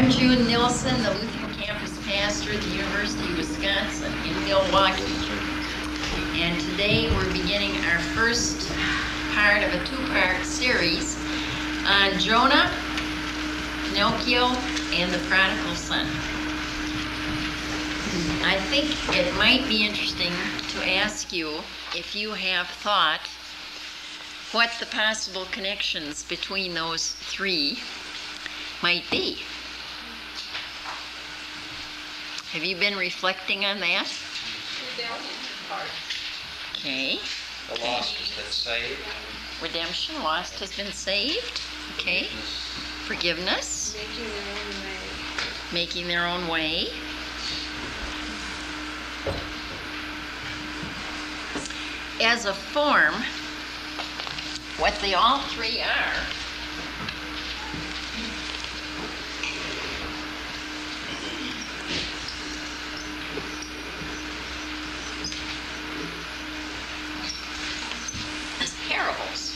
I'm June Nilsson, the Lutheran campus pastor at the University of Wisconsin in Milwaukee. And today we're beginning our first part of a two-part series on Jonah, Pinocchio, and the prodigal son. I think it might be interesting to ask you if you have thought what the possible connections between those three might be. Have you been reflecting on that? Okay. The lost has been saved. Redemption, lost has been saved. Okay. Forgiveness. Making their own way. As a form, what they all three are is parables.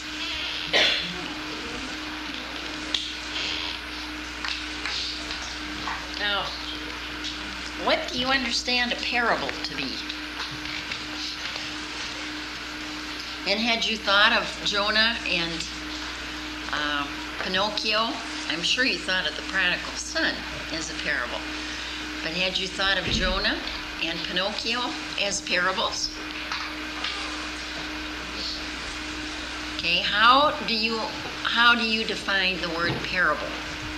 Now, what do you understand a parable to be? And had you thought of Jonah and Pinocchio? I'm sure you thought of the prodigal son as a parable. But had you thought of Jonah and Pinocchio as parables? Okay, how do you define the word parable?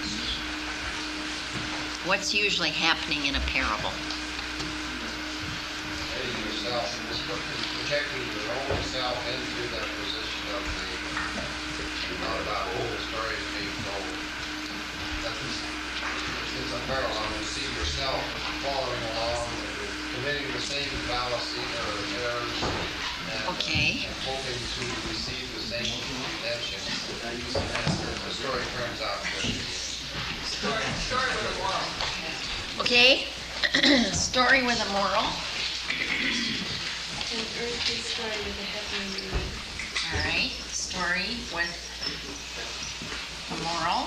What's usually happening in a parable? Editing yourself, projecting your own self into the position of not about whole stories being told. It's a parallel. You see yourself following along, committing the same fallacy or errors, and hoping to receive the same redemption. The story turns out good. Story with a moral. Okay, story with a moral. An earthly story with a heavenly meaning. All right, story with a moral.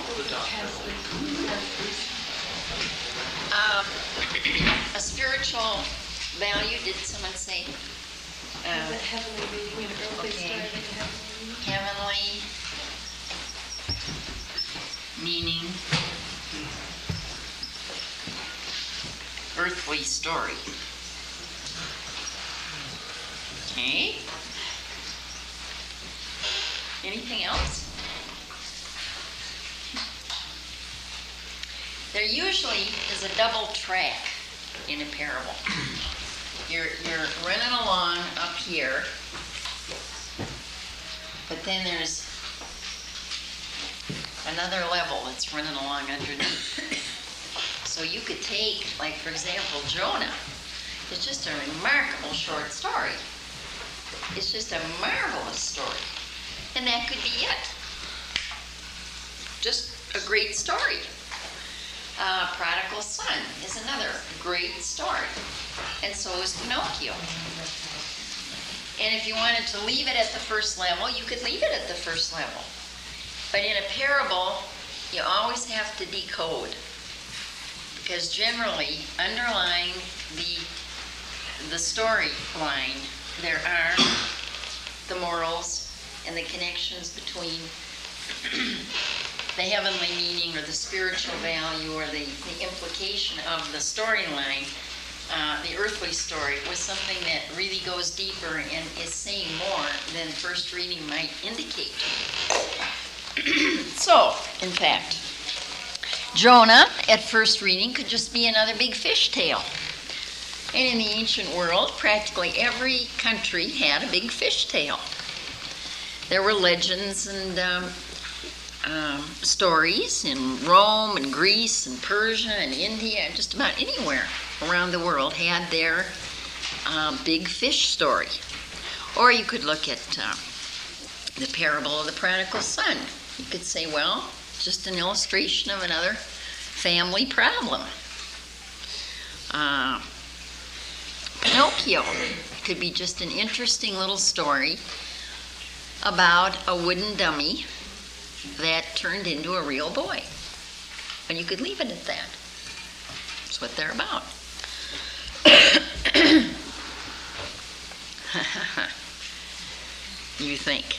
A spiritual value, did someone say? A heavenly meaning, an earthly story with a heavenly meaning. Heavenly meaning. Earthly story. Okay. Anything else? There usually is a double track in a parable. You're running along up here, but then there's another level that's running along underneath. So you could take, like for example, Jonah. It's just a remarkable short story. It's just a marvelous story. And that could be it. Just a great story. Prodigal Son is another great story. And so is Pinocchio. And if you wanted to leave it at the first level, you could leave it at the first level. But in a parable, you always have to decode. Because generally, underlying the storyline, there are the morals and the connections between the heavenly meaning or the spiritual value or the implication of the storyline, the earthly story, was something that really goes deeper and is saying more than first reading might indicate. So, in fact, Jonah, at first reading, could just be another big fish tale. And in the ancient world, practically every country had a big fish tale. There were legends and stories in Rome and Greece and Persia and India, and just about anywhere around the world had their big fish story. Or you could look at the parable of the prodigal son. You could say, well, just an illustration of another family problem. Pinocchio could be just an interesting little story about a wooden dummy that turned into a real boy. And you could leave it at that. That's what they're about. You think.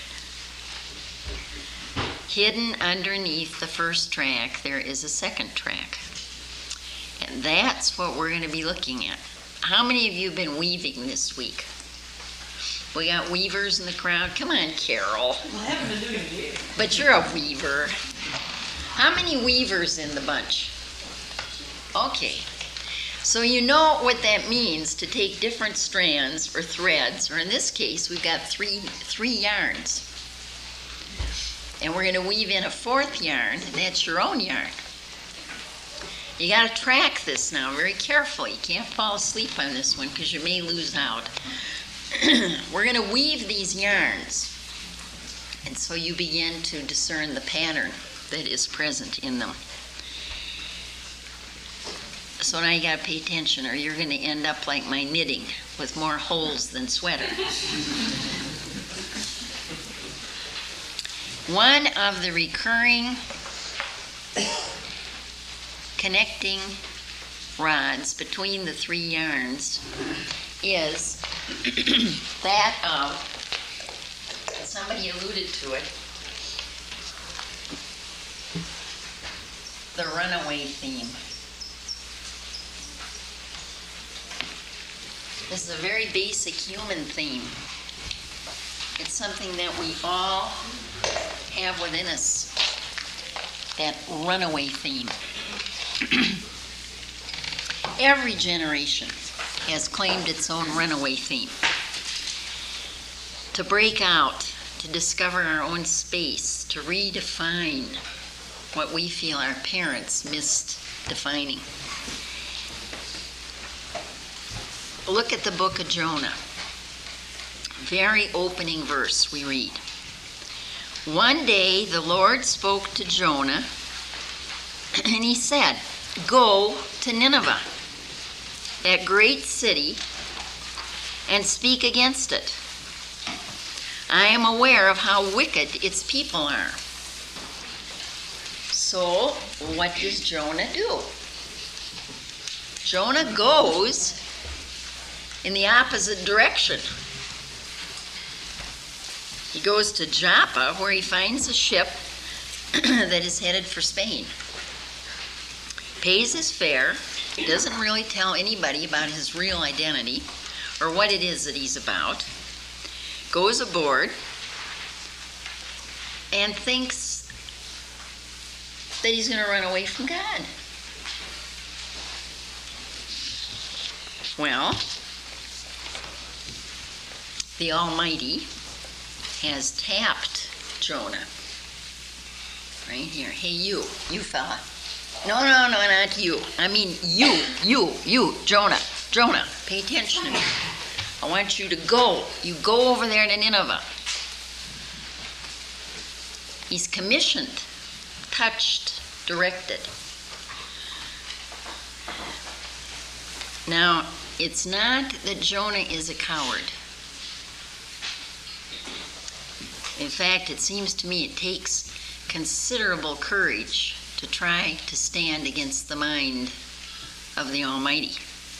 Hidden underneath the first track, there is a second track. And that's what we're going to be looking at. How many of you have been weaving this week? We got weavers in the crowd. Come on, Carol. Well, I haven't been doing it either. But you're a weaver. How many weavers in the bunch? Okay. So you know what that means to take different strands or threads, or in this case, we've got three yarns. And we're going to weave in a fourth yarn, and that's your own yarn. You got to track this now very carefully. You can't fall asleep on this one because you may lose out. We're going to weave these yarns, and so you begin to discern the pattern that is present in them. So now you got to pay attention, or you're going to end up like my knitting with more holes than sweater. One of the recurring connecting rods between the three yarns is that of, somebody alluded to it, the runaway theme. This is a very basic human theme. It's something that we all have within us, that runaway theme. Every generation has claimed its own runaway theme. To break out, to discover our own space, to redefine what we feel our parents missed defining. Look at the book of Jonah. Very opening verse we read. One day the Lord spoke to Jonah, and he said, "Go to Nineveh, that great city, and speak against it. I am aware of how wicked its people are." So, what does Jonah do? Jonah goes in the opposite direction. He goes to Joppa, where he finds a ship that is headed for Spain. Pays his fare, doesn't really tell anybody about his real identity or what it is that he's about, goes aboard, and thinks that he's going to run away from God. Well, the Almighty has tapped Jonah. Right here. Hey, you fella. No, not you. I mean you, Jonah. Jonah, pay attention to me. I want you to go. You go over there to Nineveh. He's commissioned, touched, directed. Now, it's not that Jonah is a coward. In fact, it seems to me it takes considerable courage to try to stand against the mind of the Almighty.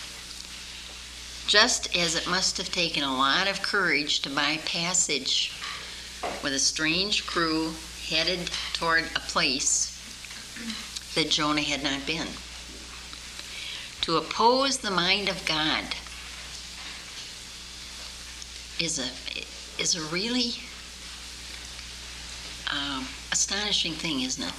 Just as it must have taken a lot of courage to buy passage with a strange crew headed toward a place that Jonah had not been. To oppose the mind of God is a really astonishing thing, isn't it?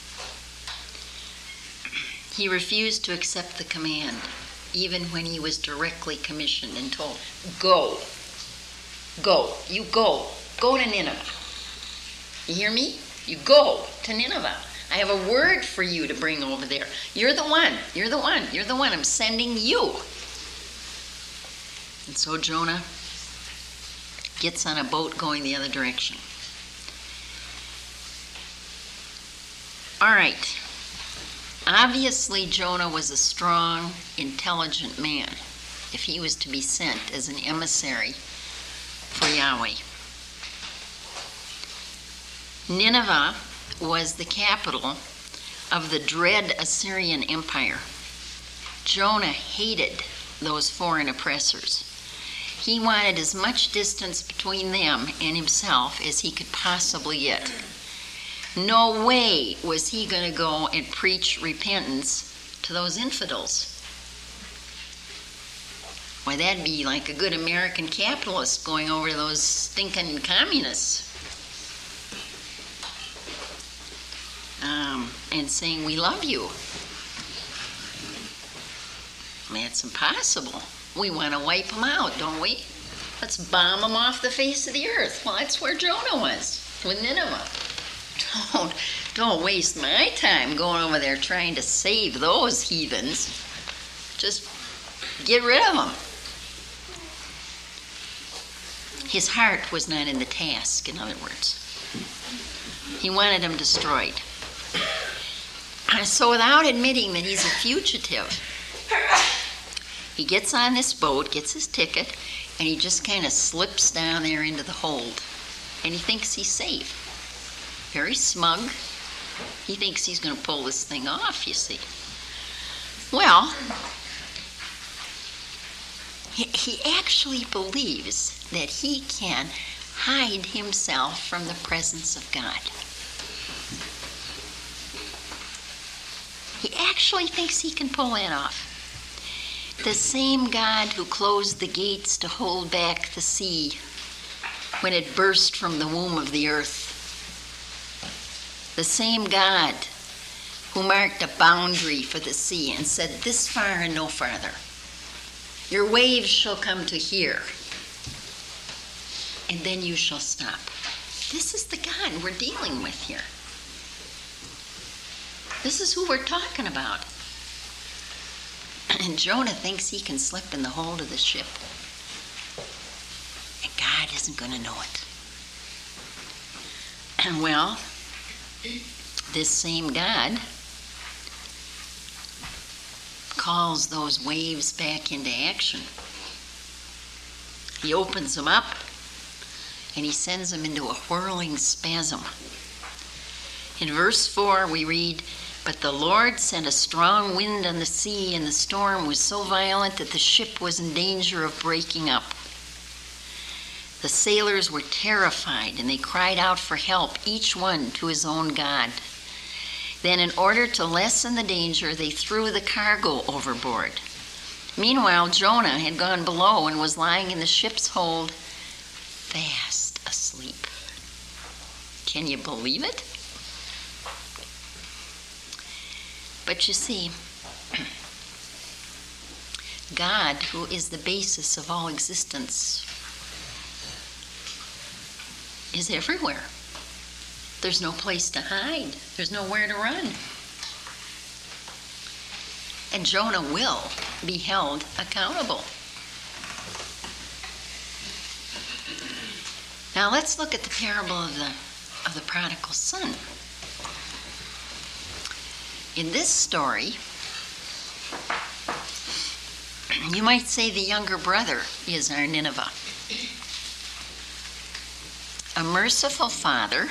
He refused to accept the command, even when he was directly commissioned and told, go, you go to Nineveh. You hear me? You go to Nineveh. I have a word for you to bring over there. You're the one, I'm sending you. And so Jonah gets on a boat going the other direction. All right. Obviously, Jonah was a strong, intelligent man if he was to be sent as an emissary for Yahweh. Nineveh was the capital of the dread Assyrian Empire. Jonah hated those foreign oppressors. He wanted as much distance between them and himself as he could possibly get. No way was he going to go and preach repentance to those infidels. Why, that'd be like a good American capitalist going over to those stinking communists and saying, we love you. That's impossible. We want to wipe them out, don't we? Let's bomb them off the face of the earth. Well, that's where Jonah was, with Nineveh. Don't waste my time going over there trying to save those heathens. Just get rid of them. His heart was not in the task, in other words. He wanted them destroyed. So without admitting that he's a fugitive, he gets on this boat, gets his ticket, and he just kind of slips down there into the hold. And he thinks he's safe. Very smug. He thinks he's going to pull this thing off, you see. Well, he actually believes that he can hide himself from the presence of God. He actually thinks he can pull that off. The same God who closed the gates to hold back the sea when it burst from the womb of the earth. The same God who marked a boundary for the sea and said, this far and no farther. Your waves shall come to here, and then you shall stop. This is the God we're dealing with here. This is who we're talking about. And Jonah thinks he can slip in the hold of the ship. And God isn't going to know it. And well, this same God calls those waves back into action. He opens them up and he sends them into a whirling spasm. In verse 4 we read, but the Lord sent a strong wind on the sea, and the storm was so violent that the ship was in danger of breaking up. The sailors were terrified, and they cried out for help, each one to his own God. Then, in order to lessen the danger, they threw the cargo overboard. Meanwhile, Jonah had gone below and was lying in the ship's hold, fast asleep. Can you believe it? But you see, God, who is the basis of all existence, is everywhere. There's no place to hide. There's nowhere to run. And Jonah will be held accountable. Now let's look at the parable of the prodigal son. In this story, you might say the younger brother is our Nineveh. A merciful father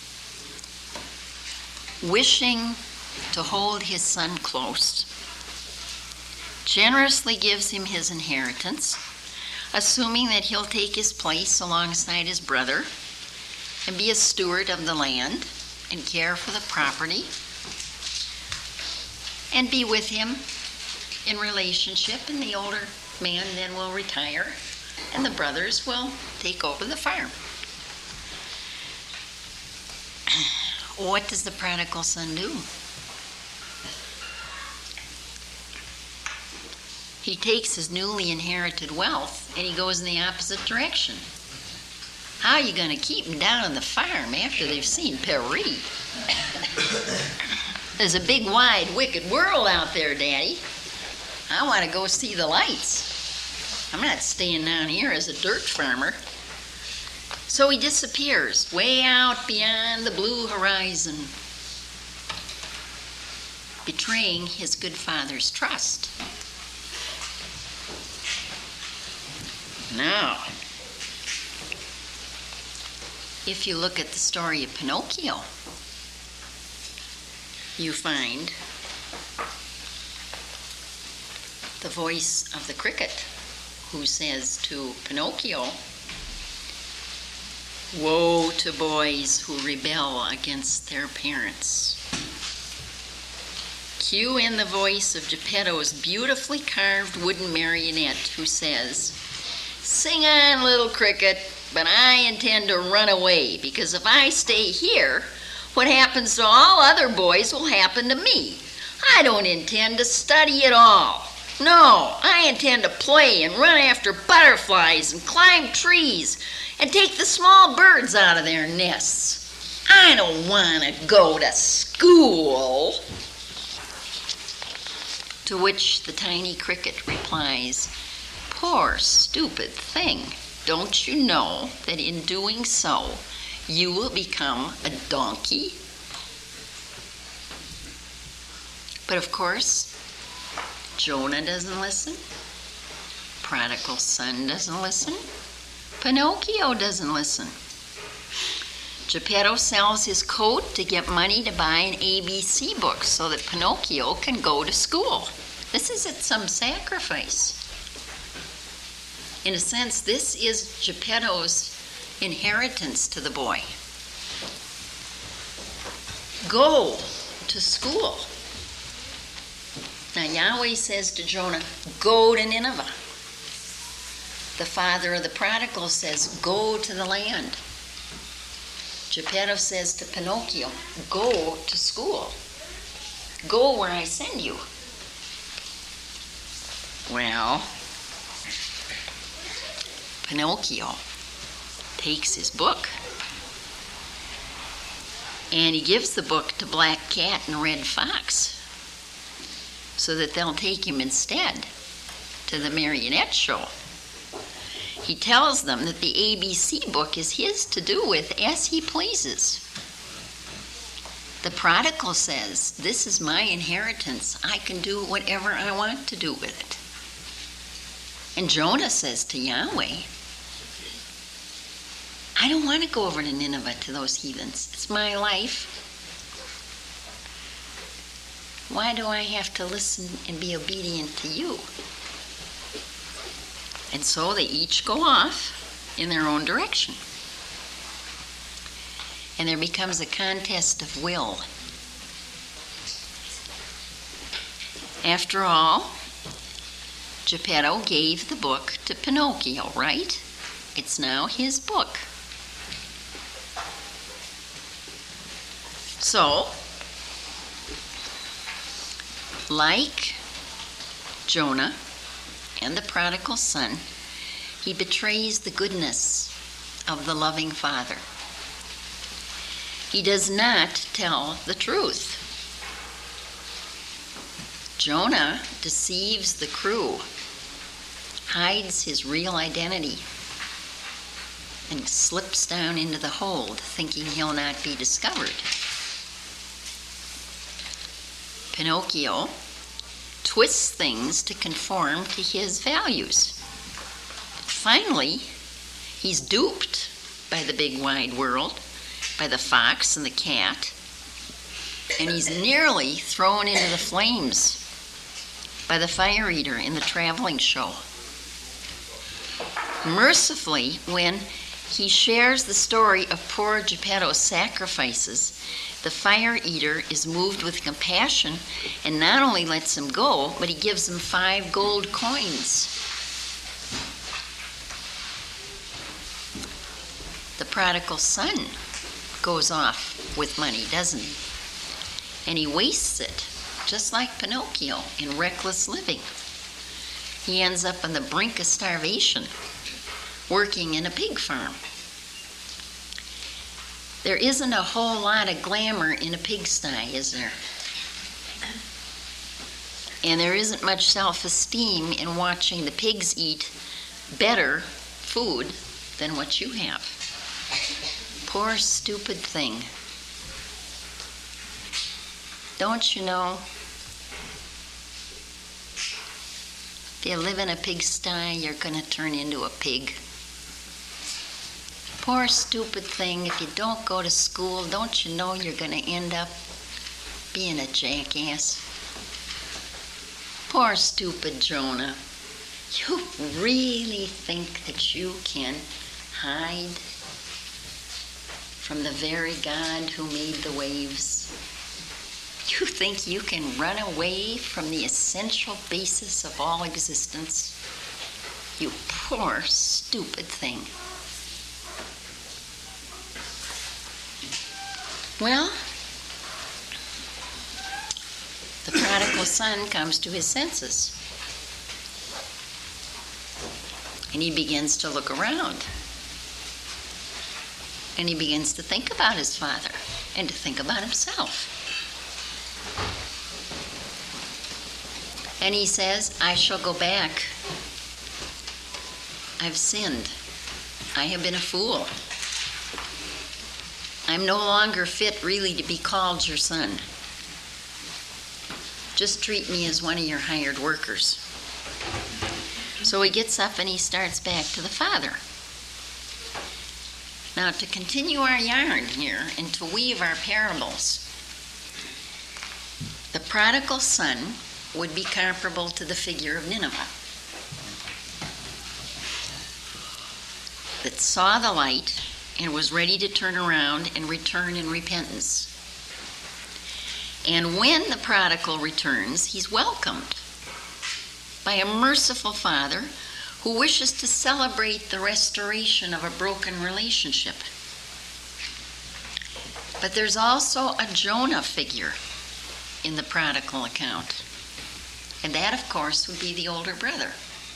wishing to hold his son close, generously gives him his inheritance, assuming that he'll take his place alongside his brother and be a steward of the land and care for the property and be with him in relationship, and the older man then will retire and the brothers will take over the farm. What does the prodigal son do? He takes his newly inherited wealth and he goes in the opposite direction. How are you going to keep them down on the farm after they've seen Paris? There's a big, wide, wicked world out there, Daddy. I want to go see the lights. I'm not staying down here as a dirt farmer. So he disappears way out beyond the blue horizon, betraying his good father's trust. Now, if you look at the story of Pinocchio, you find the voice of the cricket, who says to Pinocchio, "Woe to boys who rebel against their parents." Cue in the voice of Geppetto's beautifully carved wooden marionette, who says, "Sing on, little cricket, but I intend to run away, because if I stay here, what happens to all other boys will happen to me. I don't intend to study at all. No, I intend to play and run after butterflies and climb trees and take the small birds out of their nests. I don't want to go to school." To which the tiny cricket replies, "Poor stupid thing, don't you know that in doing so you will become a donkey?" But of course, Jonah doesn't listen. Prodigal son doesn't listen. Pinocchio doesn't listen. Geppetto sells his coat to get money to buy an ABC book so that Pinocchio can go to school. This is at some sacrifice. In a sense, this is Geppetto's inheritance to the boy. Go to school. Now Yahweh says to Jonah, "Go to Nineveh." The father of the prodigal says, "Go to the land." Geppetto says to Pinocchio, "Go to school. Go where I send you." Well, Pinocchio takes his book and he gives the book to Black Cat and Red Fox so that they'll take him instead to the marionette show. He tells them that the ABC book is his to do with as he pleases. The prodigal says, "This is my inheritance. I can do whatever I want to do with it." And Jonah says to Yahweh, "I don't want to go over to Nineveh to those heathens. It's my life. Why do I have to listen and be obedient to you?" And so they each go off in their own direction. And there becomes a contest of will. After all, Geppetto gave the book to Pinocchio, right? It's now his book. So, like Jonah and the prodigal son, he betrays the goodness of the loving father. He does not tell the truth. Jonah deceives the crew, hides his real identity, and slips down into the hold, thinking he'll not be discovered. Pinocchio twists things to conform to his values. Finally, he's duped by the big wide world, by the fox and the cat, and he's nearly thrown into the flames by the fire eater in the traveling show. Mercifully, when he shares the story of poor Geppetto's sacrifices, the fire eater is moved with compassion and not only lets him go, but he gives him 5 gold coins. The prodigal son goes off with money, doesn't he? And he wastes it, just like Pinocchio, in reckless living. He ends up on the brink of starvation, working in a pig farm. There isn't a whole lot of glamour in a pigsty, is there? And there isn't much self-esteem in watching the pigs eat better food than what you have. Poor stupid thing. Don't you know? If you live in a pigsty, you're going to turn into a pig. Poor stupid thing, if you don't go to school, don't you know you're going to end up being a jackass. Poor stupid Jonah. You really think that you can hide from the very God who made the waves? You think you can run away from the essential basis of all existence? You poor, stupid thing. Well, the prodigal son comes to his senses. And he begins to look around. And he begins to think about his father and to think about himself. And he says, I shall go back. I've sinned. I have been a fool. I'm no longer fit really to be called your son. Just treat me as one of your hired workers. So he gets up and he starts back to the father. Now, to continue our yarn here and to weave our parables, the prodigal son would be comparable to the figure of Nineveh, that saw the light and was ready to turn around and return in repentance. And when the prodigal returns, he's welcomed by a merciful father who wishes to celebrate the restoration of a broken relationship. But there's also a Jonah figure in the prodigal account. And that, of course, would be the older brother.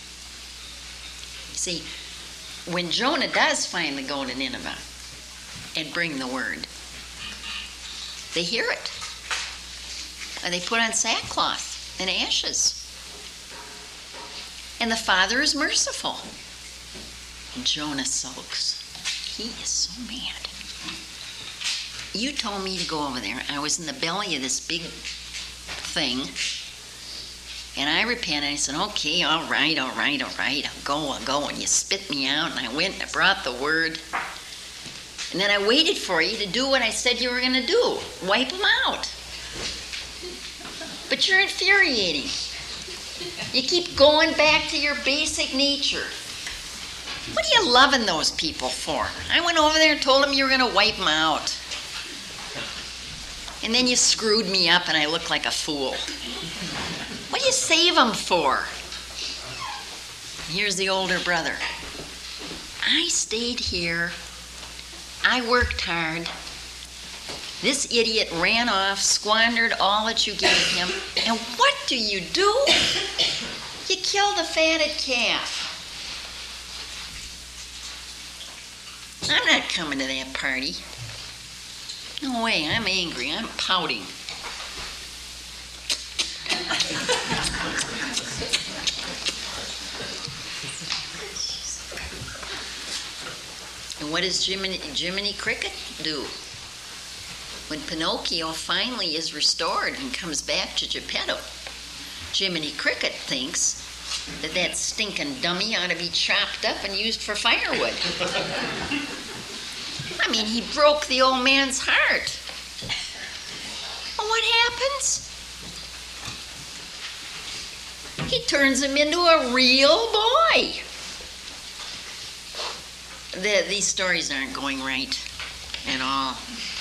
See, when Jonah does finally go to Nineveh and bring the word, they hear it. And they put on sackcloth and ashes. And the father is merciful. And Jonah sulks. He is so mad. You told me to go over there. I was in the belly of this big thing. And I repented. I said, okay, all right. I'll go. And you spit me out. And I went and I brought the word. And then I waited for you to do what I said you were going to do. Wipe them out. But you're infuriating. You keep going back to your basic nature. What are you loving those people for? I went over there and told them you were going to wipe them out. And then you screwed me up and I look like a fool. What do you save them for? Here's the older brother. I stayed here. I worked hard. This idiot ran off, squandered all that you gave him. And what do? You kill the fatted calf. I'm not coming to that party. No way, I'm angry, I'm pouting. And what does Jiminy Cricket do? When Pinocchio finally is restored and comes back to Geppetto, Jiminy Cricket thinks that stinking dummy ought to be chopped up and used for firewood. I mean, he broke the old man's heart. Well, what happens? He turns him into a real boy. These stories aren't going right at all.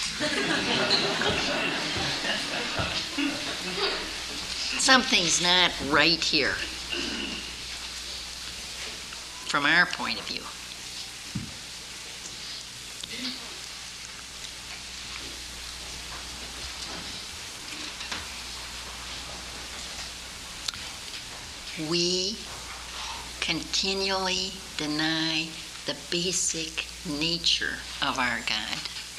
Something's not right here from our point of view. We continually deny the basic nature of our God.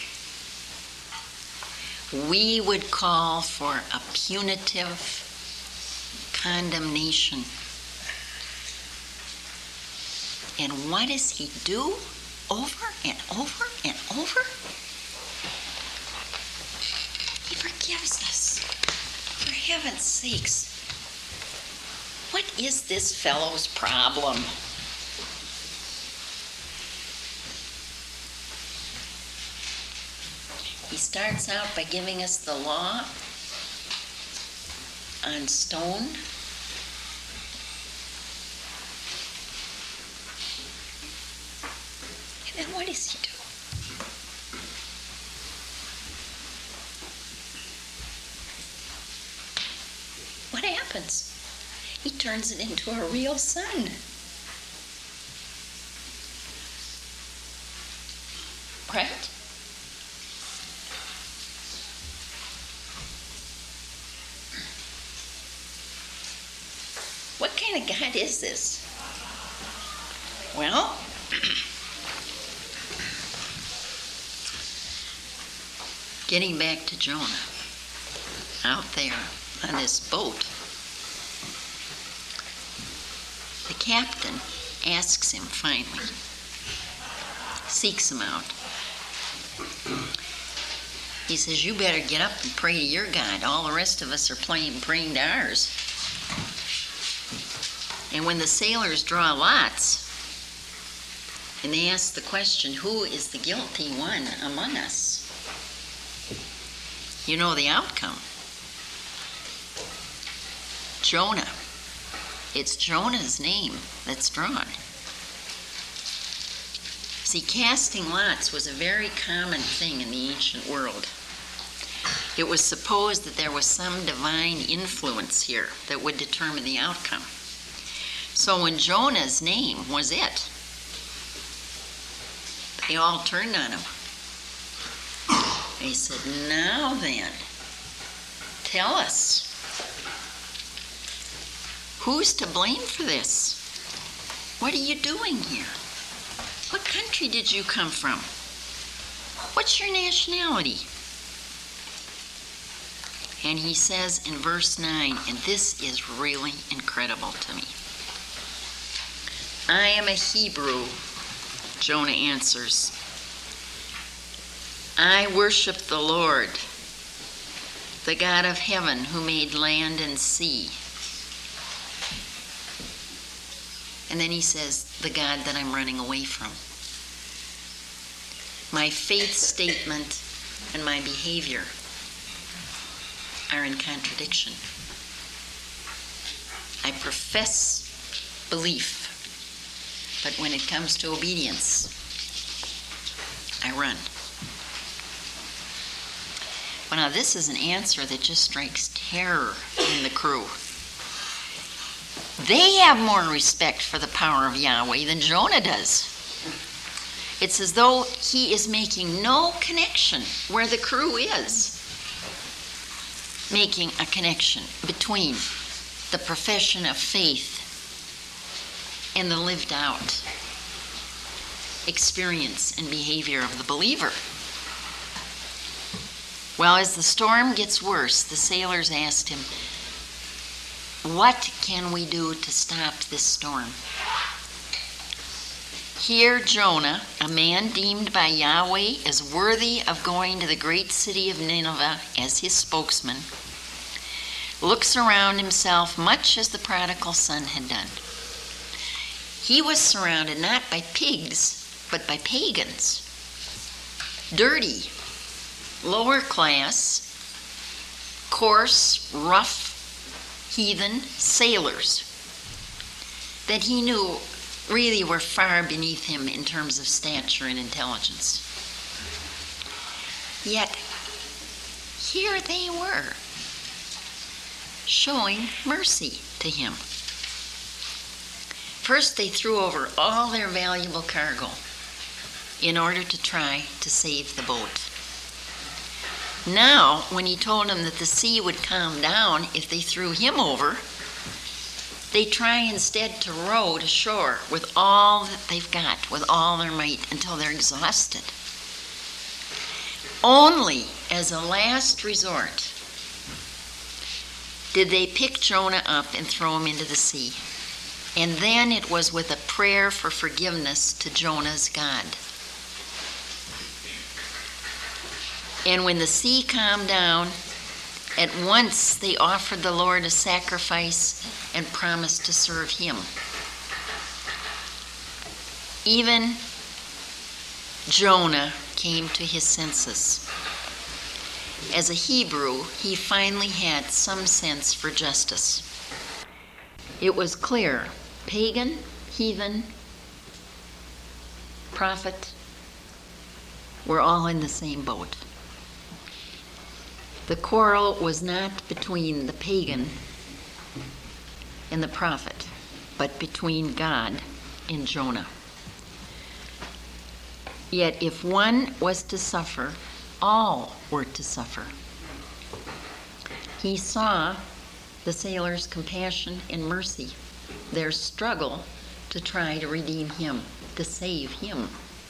We would call for a punitive condemnation. And what does he do over and over and over? He forgives us. For heaven's sakes. What is this fellow's problem? He starts out by giving us the law, on stone. And then what does he do? What happens? He turns it into a real sun. Right? What kind of God is this? Well, getting back to Jonah, out there on this boat, the captain asks him finally, seeks him out. He says, you better get up and pray to your God. All the rest of us are praying to ours. And when the sailors draw lots, and they ask the question, who is the guilty one among us? You know the outcome. Jonah. It's Jonah's name that's drawn. See, casting lots was a very common thing in the ancient world. It was supposed that there was some divine influence here that would determine the outcome. So when Jonah's name was it, they all turned on him. They said, now then, tell us, who's to blame for this? What are you doing here? What country did you come from? What's your nationality? And he says in verse 9, and this is really incredible to me. I am a Hebrew, Jonah answers. I worship the Lord, the God of heaven who made land and sea. And then he says, the God that I'm running away from. My faith statement and my behavior are in contradiction. I profess belief, but when it comes to obedience, I run. Well, now this is an answer that just strikes terror in the crew. They have more respect for the power of Yahweh than Jonah does. It's as though he is making no connection where the crew is. Making a connection between the profession of faith and the lived out experience and behavior of the believer. Well, as the storm gets worse, the sailors asked him, what can we do to stop this storm? Here Jonah, a man deemed by Yahweh as worthy of going to the great city of Nineveh as his spokesman, looks around himself much as the prodigal son had done. He was surrounded not by pigs, but by pagans. Dirty, lower class, coarse, rough, heathen sailors that he knew really were far beneath him in terms of stature and intelligence. Yet, here they were, showing mercy to him. First, they threw over all their valuable cargo in order to try to save the boat. Now, when he told them that the sea would calm down if they threw him over, they try instead to row to shore with all that they've got, with all their might, until they're exhausted. Only as a last resort did they pick Jonah up and throw him into the sea. And then it was with a prayer for forgiveness to Jonah's God. And when the sea calmed down, at once they offered the Lord a sacrifice and promised to serve him. Even Jonah came to his senses. As a Hebrew, he finally had some sense for justice. It was clear, pagan, heathen, prophet, we're all in the same boat. The quarrel was not between the pagan and the prophet, but between God and Jonah. Yet if one was to suffer, all were to suffer. He saw the sailors' compassion and mercy, their struggle to try to redeem him, to save him.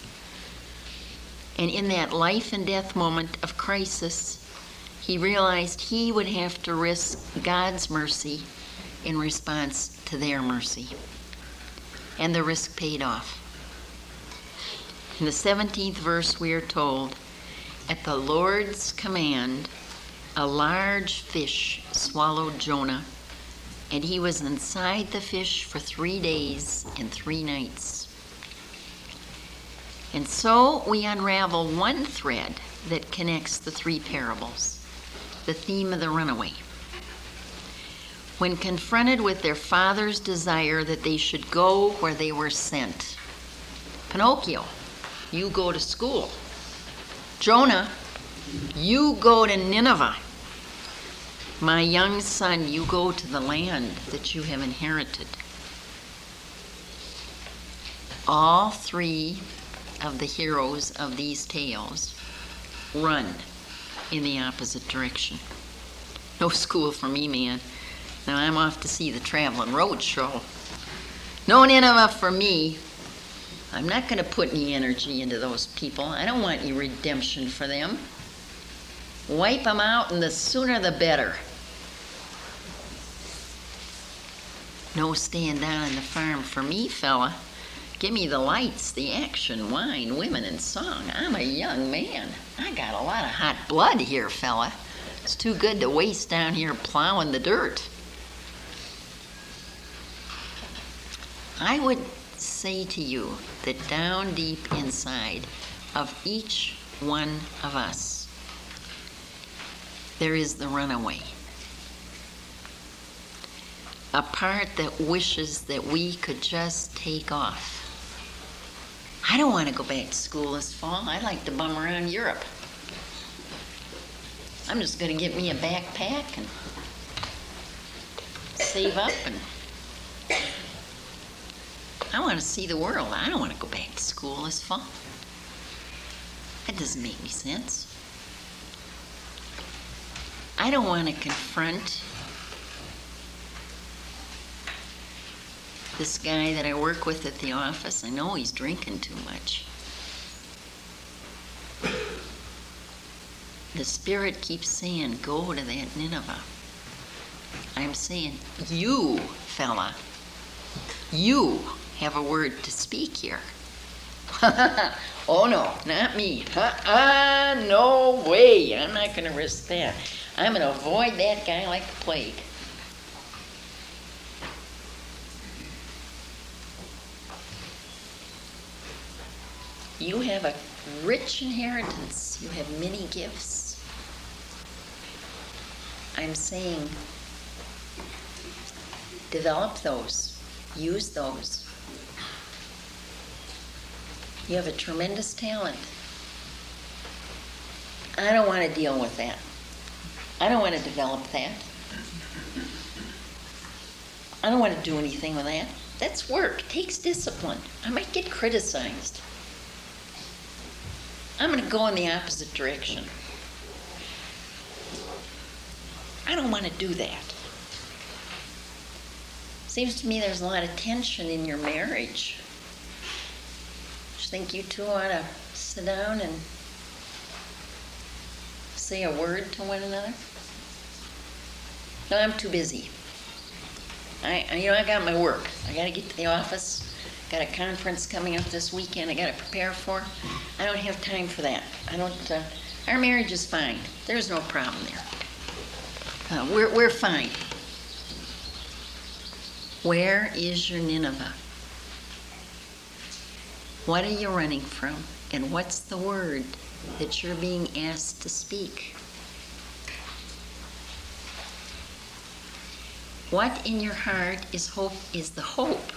And in that life and death moment of crisis, he realized he would have to risk God's mercy in response to their mercy. And the risk paid off. In the 17th verse, we are told, "At the Lord's command, a large fish swallowed Jonah, and he was inside the fish for 3 days and 3 nights." And so we unravel one thread that connects the 3 parables, the theme of the runaway. When confronted with their father's desire that they should go where they were sent, Pinocchio, you go to school. Jonah, you go to Nineveh. My young son, you go to the land that you have inherited. All 3 of the heroes of these tales run in the opposite direction. No school for me, man. Now I'm off to see the Traveling Road Show. No Nineveh for me. I'm not going to put any energy into those people. I don't want any redemption for them. Wipe them out, and the sooner the better. No staying down on the farm for me, fella. Give me the lights, the action, wine, women, and song. I'm a young man. I got a lot of hot blood here, fella. It's too good to waste down here plowing the dirt. I would say to you that down deep inside of each one of us, there is the runaway. A part that wishes that we could just take off. I don't want to go back to school this fall. I'd like to bum around Europe. I'm just going to get me a backpack and save up, and I want to see the world. I don't want to go back to school this fall. That doesn't make any sense. I don't want to confront this guy that I work with at the office. I know he's drinking too much. The Spirit keeps saying, go to that Nineveh. I'm saying, you, fella, you have a word to speak here. Oh no, not me. No way. I'm not going to risk that. I'm going to avoid that guy like the plague. You have a rich inheritance. You have many gifts. I'm saying, develop those. Use those. You have a tremendous talent. I don't want to deal with that. I don't want to develop that. I don't want to do anything with that. That's work. It takes discipline. I might get criticized. I'm going to go in the opposite direction. I don't want to do that. Seems to me there's a lot of tension in your marriage. Do you think you two ought to sit down and say a word to one another? No, I'm too busy. I got my work. I got to get to the office. Got a conference coming up this weekend I got to prepare for. I don't have time for that. Our marriage is fine. There's no problem there. We're fine. Where is your Nineveh? What are you running from? And what's the word that you're being asked to speak? What in your heart is hope? Is the hope?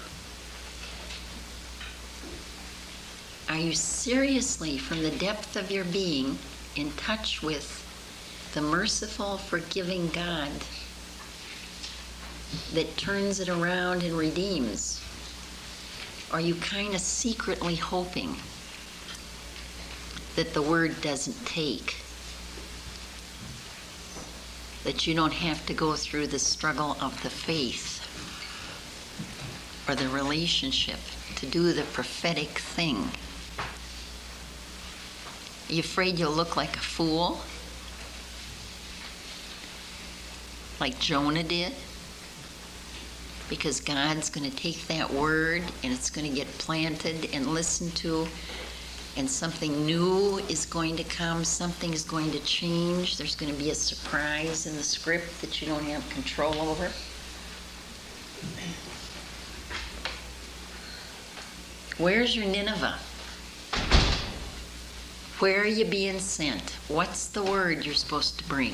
Are you seriously, from the depth of your being, in touch with the merciful, forgiving God that turns it around and redeems? Or are you kind of secretly hoping that the word doesn't take? That you don't have to go through the struggle of the faith or the relationship to do the prophetic thing? Are you afraid you'll look like a fool? Like Jonah did? Because God's going to take that word and it's going to get planted and listened to, and something new is going to come, something is going to change, there's going to be a surprise in the script that you don't have control over. Where's your Nineveh? Where are you being sent? What's the word you're supposed to bring?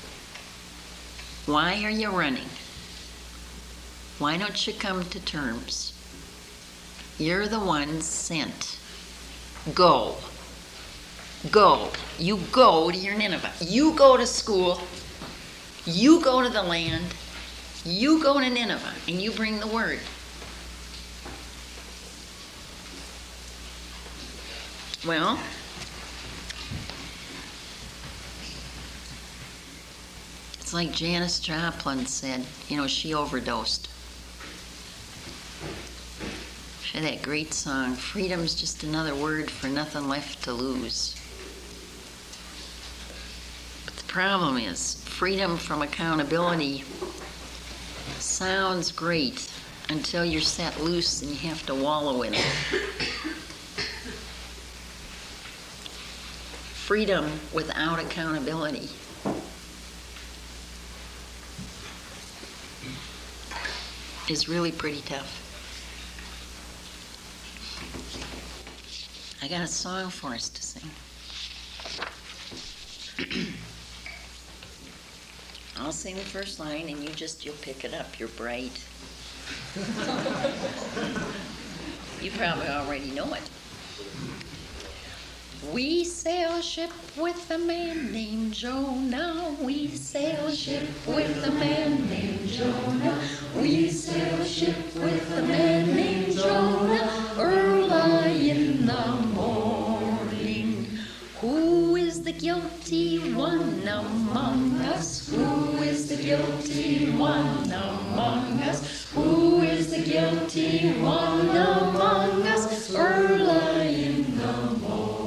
Why are you running? Why don't you come to terms? You're the one sent. Go. Go. You go to your Nineveh. You go to school. You go to the land. You go to Nineveh and you bring the word. Well, it's like Janis Joplin said, she overdosed. She had that great song, freedom's just another word for nothing left to lose. But the problem is, freedom from accountability sounds great until you're set loose and you have to wallow in it. Freedom without accountability is really pretty tough. I got a song for us to sing. I'll sing the first line and you'll pick it up. You're bright. You probably already know it. We sail a ship with a man named Jonah. We sail a ship with a man named Jonah. We sail a ship with a man named Jonah. Early in the morning. Who is the guilty one among us? Who is the guilty one among us? Who is the guilty one among us? Early in the morning.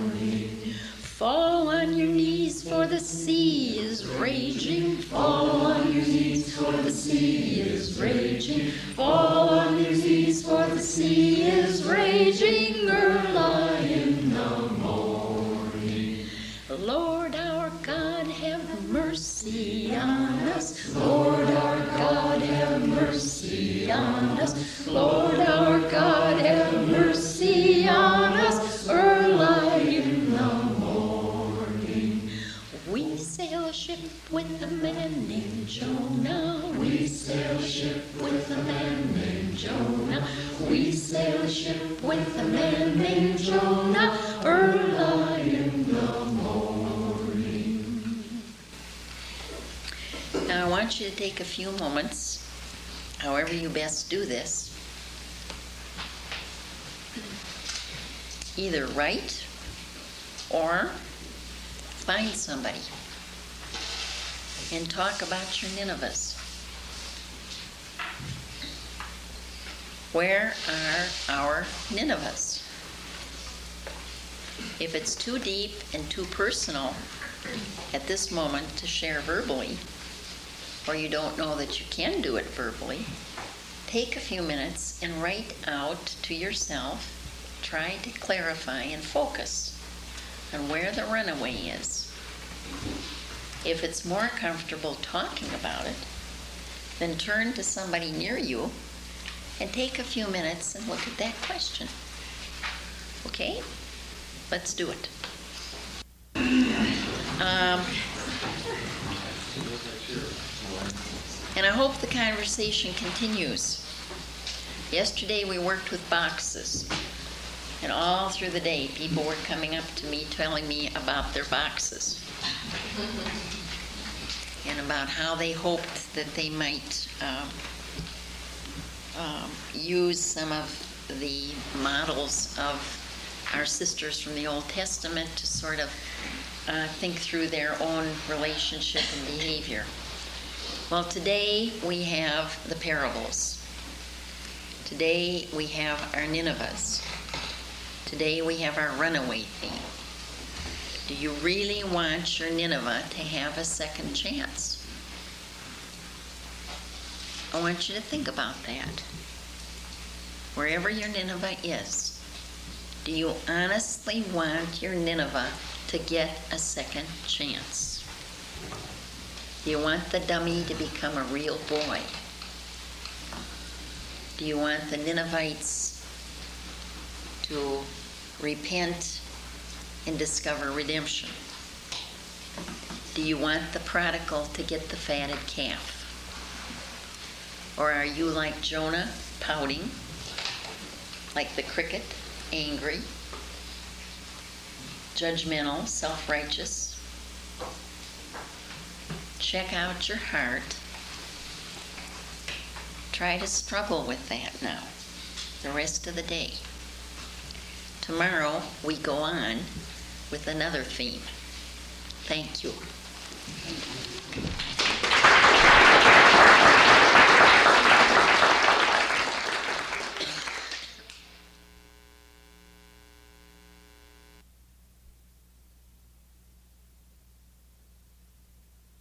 Fall on your knees, for the sea is raging. Fall on your knees, for the sea is raging. Fall on your knees, for the sea is raging. Early in the morning. Lord our God, have mercy on us. Lord our God, have mercy on us. Lord our God, have mercy on us. Early in the morning. We sail a ship with a man named Jonah. We sail a ship with a man named Jonah. We sail a ship with a man named Jonah. Early in the morning. Now I want you to take a few moments, however you best do this. Either write or find somebody and talk about your Ninevehs. Where are our Ninevehs? If it's too deep and too personal at this moment to share verbally, or you don't know that you can do it verbally, take a few minutes and write out to yourself. Try to clarify and focus on where the runaway is. If it's more comfortable talking about it, then turn to somebody near you and take a few minutes and look at that question. Okay? Let's do it. And I hope the conversation continues. Yesterday we worked with boxes. And all through the day, people were coming up to me telling me about their boxes. And about how they hoped that they might use some of the models of our sisters from the Old Testament to sort of think through their own relationship and behavior. Well, today we have the parables. Today we have our Ninevehs. Today we have our runaway theme. Do you really want your Nineveh to have a second chance? I want you to think about that. Wherever your Nineveh is, do you honestly want your Nineveh to get a second chance? Do you want the dummy to become a real boy? Do you want the Ninevites to repent and discover redemption? Do you want the prodigal to get the fatted calf? Or are you like Jonah, pouting, like the cricket, angry, judgmental, self-righteous? Check out your heart. Try to struggle with that now, the rest of the day. Tomorrow we go on with another theme. Thank you.